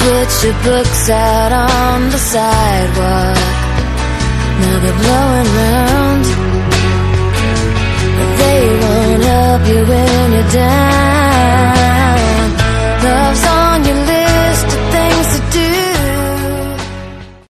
put your books out on the sidewalk. Now they're blowing round, but they won't help you